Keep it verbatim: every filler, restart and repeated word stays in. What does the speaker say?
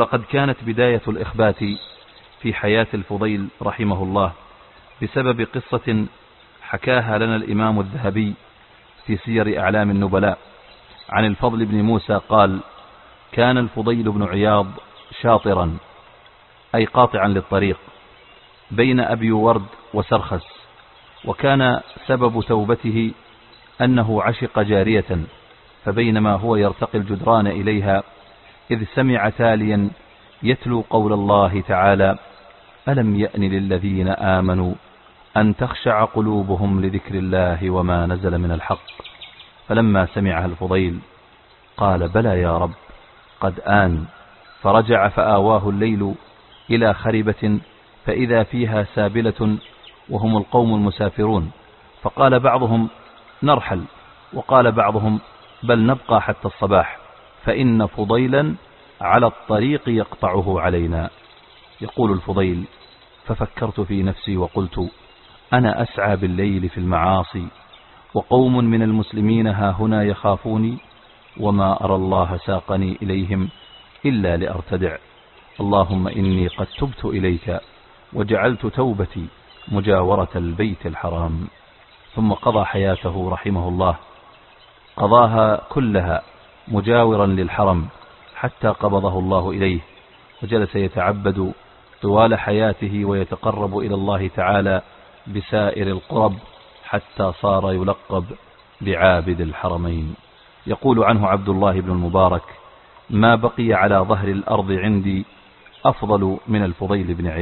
فقد كانت بداية الإخبات في حياة الفضيل رحمه الله بسبب قصة حكاها لنا الإمام الذهبي في سير أعلام النبلاء عن الفضل بن موسى قال: كان الفضيل بن عياض شاطرا، أي قاطعا للطريق، بين أبي ورد وسرخس، وكان سبب توبته أنه عشق جارية، فبينما هو يرتقي الجدران إليها إذ سمع تاليا يتلو قول الله تعالى: ألم يأن للذين آمنوا أن تخشع قلوبهم لذكر الله وما نزل من الحق. فلما سمعها الفضيل قال: بلى يا رب، قد آن. فرجع فآواه الليل إلى خربة فإذا فيها سابلة وهم القوم المسافرون، فقال بعضهم: نرحل، وقال بعضهم: بل نبقى حتى الصباح، فإن فضيلا على الطريق يقطعه علينا. يقول الفضيل: ففكرت في نفسي وقلت: أنا أسعى بالليل في المعاصي، وقوم من المسلمين ها هنا يخافوني، وما أرى الله ساقني إليهم إلا لأرتدع. اللهم إني قد تبت إليك وجعلت توبتي مجاورة البيت الحرام. ثم قضى حياته رحمه الله، قضاها كلها مجاورا للحرم حتى قبضه الله إليه، وجلس يتعبد طوال حياته ويتقرب إلى الله تعالى بسائر القرب حتى صار يلقب بعابد الحرمين. يقول عنه عبد الله بن المبارك: ما بقي على ظهر الأرض عندي أفضل من الفضيل بن عياض.